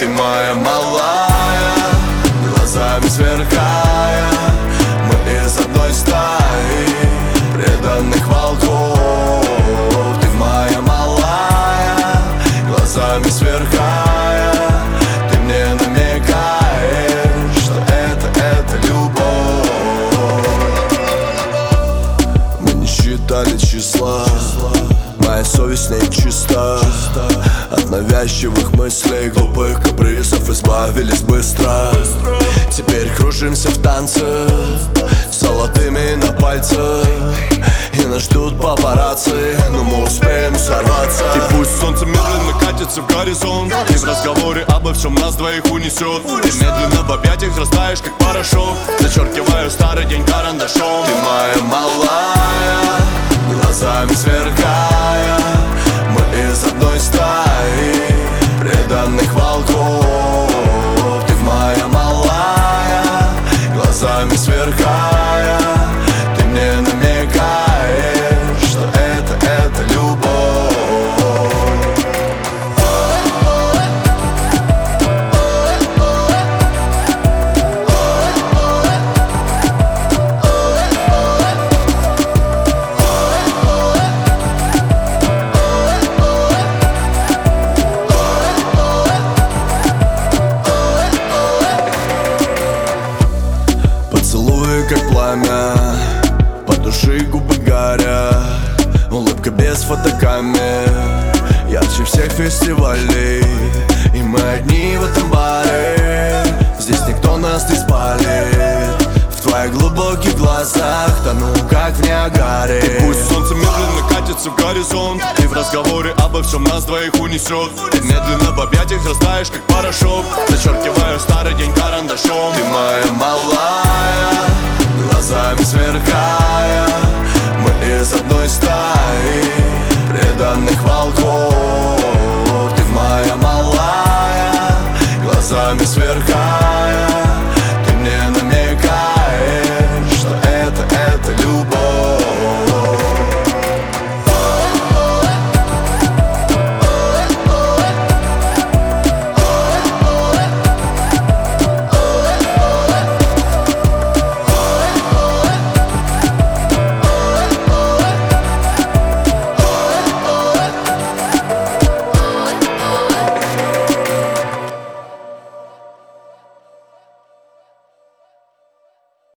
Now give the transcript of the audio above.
Ты моя малая, глазами сверкая. Мы из одной стаи преданных волков. Ты моя малая, глазами сверкая. Ты мне намекаешь, что это любовь. Мы не считали числа, моя совесть не чиста. От навязчивых мыслей, глупых капризов избавились быстро. Теперь кружимся в танце с золотыми на пальцах. И нас ждут папарацци, но мы успеем сорваться. И пусть солнце медленно катится в горизонт, и в разговоре обо всем нас двоих унесет. Ты медленно в объятиях растаешь, как порошок. Зачеркиваю старый день карандашом. Ты моя малая, глазами сверкая. Мы из одной стаи преданных волков. Ты моя малая, глазами сверкая. Ты мне намекаешь, что это любовь. Поцелуи как пламя, по душе губы горят. Улыбка без фотокамер, ярче всех фестивалей. И мы одни в этом баре, здесь никто нас не спалит. В твоих глубоких глазах тону, как в Ниагаре. И пусть солнце медленно катится в горизонт, и в разговоре обо всем нас двоих унесет. Ты медленно в объятиях растаешь, как порошок. Зачеркиваю старый день карандашом. Ты моя малая, глазами сверкая.